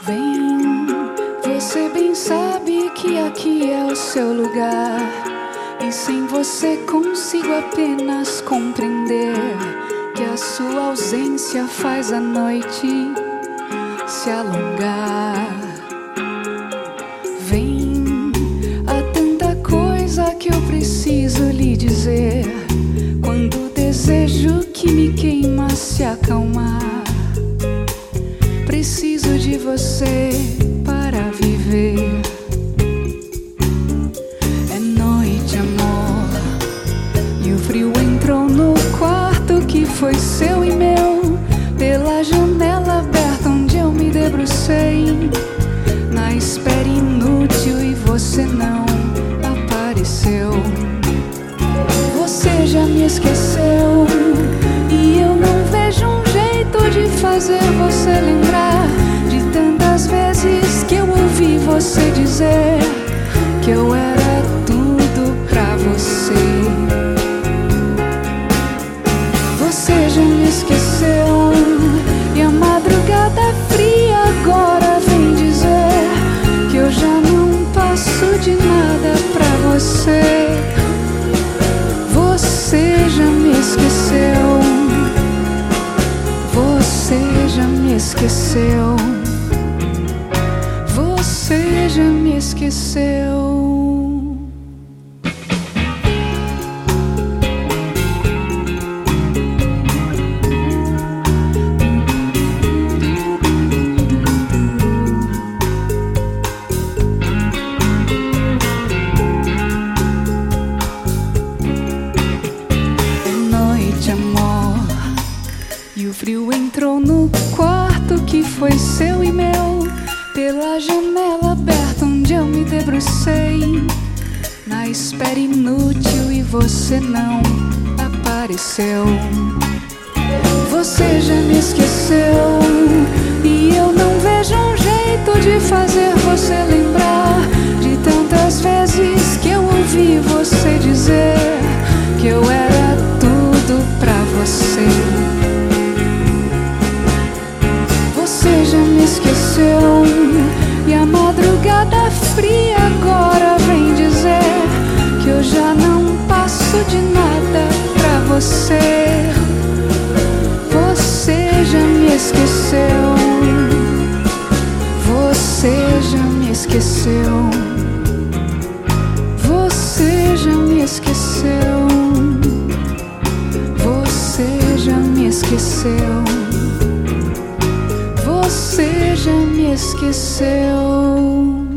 Vem, você bem sabe que aqui é o seu lugar, e sem você consigo apenas compreender que a sua ausência faz a noite se alongar. Vem, há tanta coisa que eu preciso lhe dizer, quando o desejo que me queima se acalmar. Preciso de você para viver. É noite, amor, e o frio entrou no quarto que foi seu e meu, pela janela aberta onde eu me debrucei, na espera inútil, e você não apareceu. Você já me esqueceu, e eu não vejo um jeito de fazer você lembrar de tantas vezes que eu ouvi você dizer que eu era tudo pra você. Você já me esqueceu, e a madrugada fria agora vem dizer que eu já não passo de nada pra você. Você já me esqueceu, você já me esqueceu, você já me esqueceu. E o frio entrou no quarto que foi seu e meu, pela janela aberta onde eu me debrucei, na espera inútil, e você não apareceu. Você já me esqueceu, e eu não vejo um jeito de fazer você lembrar de tantas vezes que eu ouvi você dizer que eu era tudo pra você. Você já me esqueceu, e a madrugada fria agora vem dizer que eu já não passo de nada pra você. Você já me esqueceu, você já me esqueceu, você já me esqueceu, você já me esqueceu, você já me esqueceu.